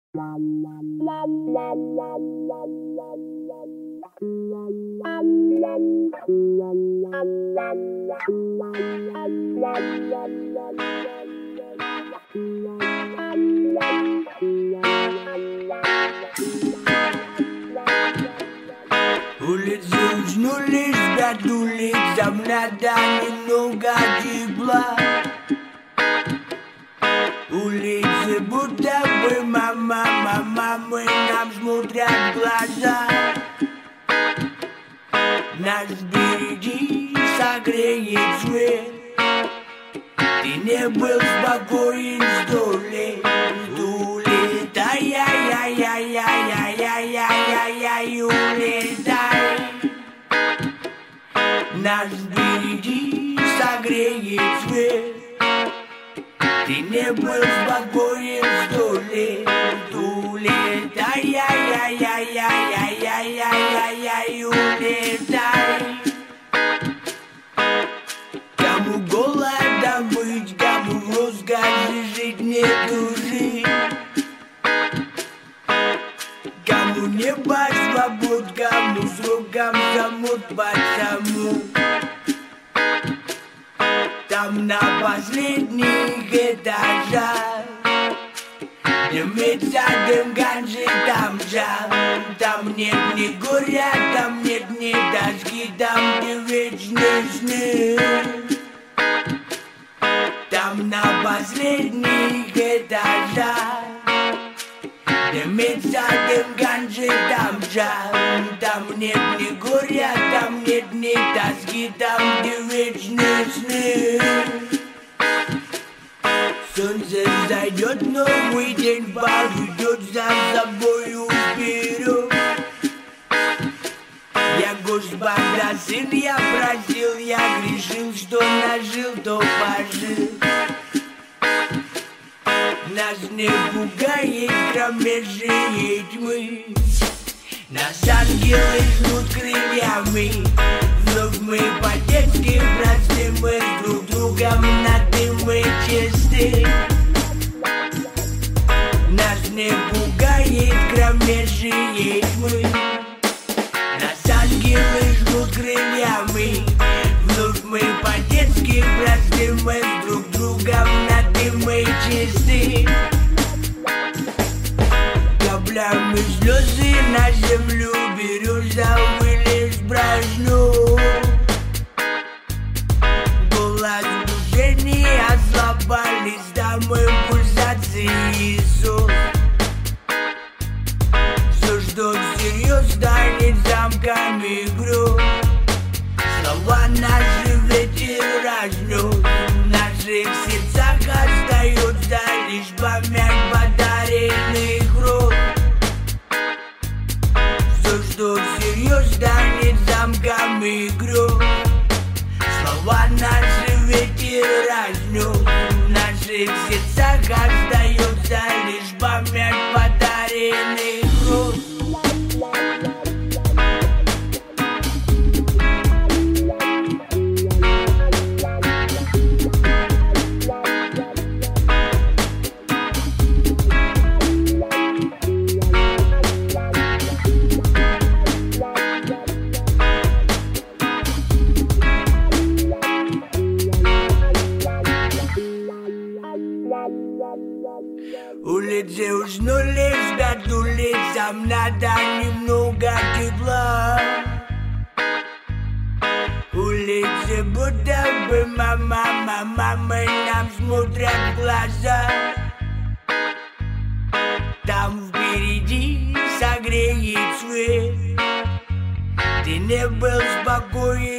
Улицы уснули, спят улицам, надо немного тепла. Улицы будто бы мама, мы нам смотрят в глаза. Нас впереди согреет свет. Ты не был спокоен 100 лет. Ай-яй-яй-яй-яй-яй-яй-яй-яй, улетай. Нас впереди согреет свет. Ты не был спокоен 100 лет. Улетай, яй-яй-яй-яй-яй-яй-яй, улетай. Кому голодом быть, кому в роскоши жить, не тужить. Кому небо свобод, кому сроком замут потому. Там на последних этажах дымится дым ганжи, там жар. Там нет ни горя, там нет ни тоски, там где вечные сны. Там на последних этажах дымится дым ганжи, там жар. Там нет ни горя, там нет ни тоски, там где вечные сны. Солнце зайдет, новый день поведет за собою вперед. Я Господа сын, я просил, я грешил, что нажил, то пожил. Нас не пугает кромешные тьмы. Нас ангелы ждут крыльями. Вновь мы по-детски просты, мы друг другом на ты, мы чисты. Нас не пугает кромешные тьмы. Нас ангелы ждут крыльями. Вновь мы по-детски просты, мы друг другом на ты, мы чисты. Каплями слезы на землю берешь, завылишь брашну. Голос в душе не ослабали, с тобой пульсации Иисус. Все, что всерьез, станет замками груз. Слова наши ветер разнес, в наших сердцах остается лишь память подаренных роз. Все, что всерьез, станет замками грез. Слова наши ветер разнес, в наших сердцах остается лишь память подаренных роз. Улицы уснули, спят улицам, надо немного тепла. Улицы будто бы мама, мы нам смотрят в глаза. Там впереди согреет свет. Ты не был спокоен